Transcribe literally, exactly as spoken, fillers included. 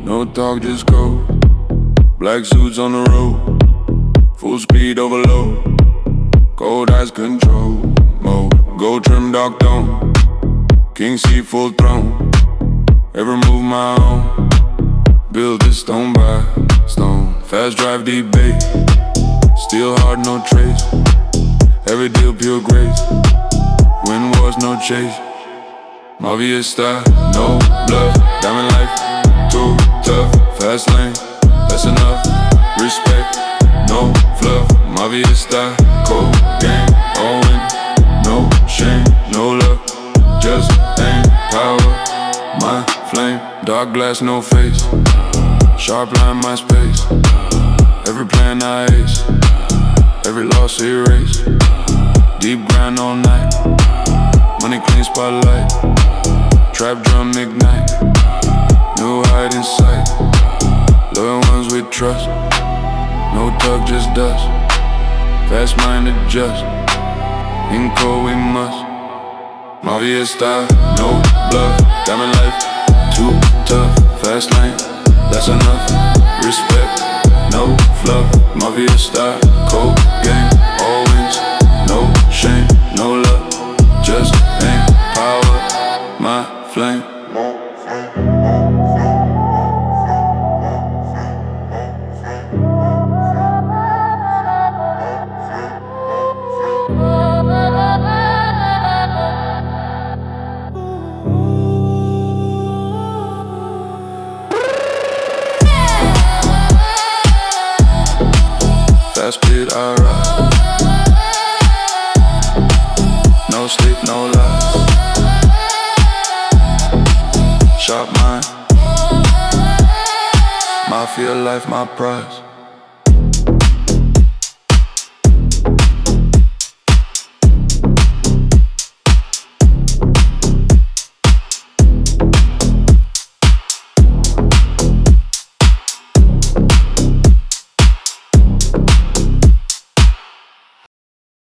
No talk, just go. Black suits on the road, full speed overload. Cold eyes control mode. Go trim dark tone, king seat full throne. Every move my own, build this stone by stone. Fast drive deep base, steel hard no trace. Every deal pure grace, win wars no chase. Mafia style, no bluff. Diamond life, too tough. Fast lane, that's enough. Respect, no fluff. Mafia style, cold game, all in. No shame, no luck, just aim, power, my flame. Dark glass, no face, sharp line, my space. Every plan I ace, every loss erase. Deep grind all night, money clean spotlight. Trap drum ignite, new height in sight. Loyal ones we trust, no tug, just dust. Fast minded just, in cold we must. Mafia style, no bluff. Diamond life, too tough. Fast lane, that's enough. Respect, no fluff. Mafia style, cold game, all wins. No shame, no luck, just aim, power, my flame. Fast speed, I ride. No sleep, no lies. Sharp mind, mafia life, my prize.